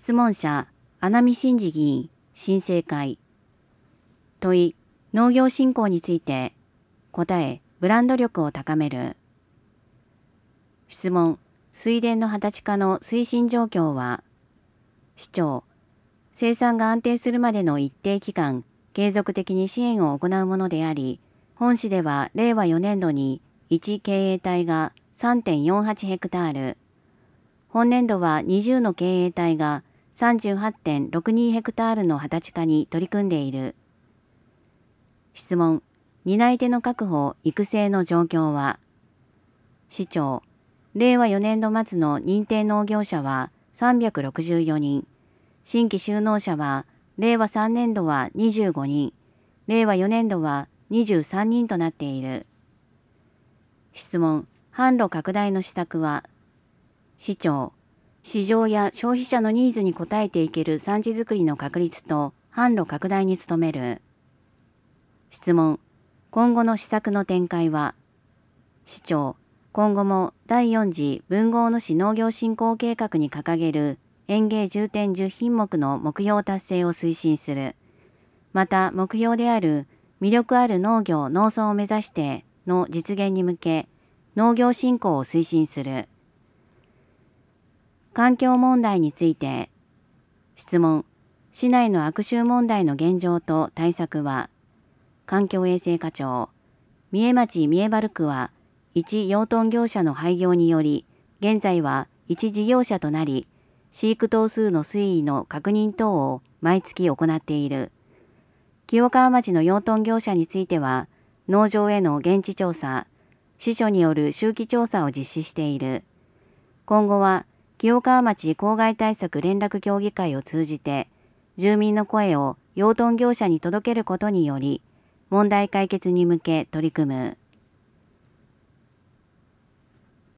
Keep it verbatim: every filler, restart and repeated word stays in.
質問者、穴見真治議員、新生会。問い、農業振興について。答え、ブランド力を高める。質問、水田の畑地化の推進状況は。市長、生産が安定するまでの一定期間、継続的に支援を行うものであり、本市ではれいわよねんどにいち経営体が さんてんよんはちヘクタール、本年度はにじゅうの経営体が さんじゅうはちてんろくにヘクタールの畑地化に取り組んでいる。質問、担い手の確保・育成の状況は。市長、れいわよねんど末の認定農業者はさんびゃくろくじゅうよにん、新規就農者はれいわさんねんどはにじゅうごにん、れいわよねんどはにじゅうさんにんとなっている。質問、販路拡大の施策は。市長、市場や消費者のニーズに応えていける産地づくりの確立と販路拡大に努める。質問、今後の施策の展開は。市長、今後もだいよん次分合の市農業振興計画に掲げる園芸重点じゅっひんもくの目標達成を推進する。また目標である魅力ある農業・農村を目指しての実現に向け、農業振興を推進する。環境問題について。質問、市内の悪臭問題の現状と対策は。環境衛生課長、三重町三重原区は、一養豚業者の廃業により、現在は一事業者となり、飼育頭数の推移の確認等を毎月行っている。清川町の養豚業者については、農場への現地調査、支所による周期調査を実施している。今後は、清川町公害対策連絡協議会を通じて、住民の声を養豚業者に届けることにより、問題解決に向け取り組む。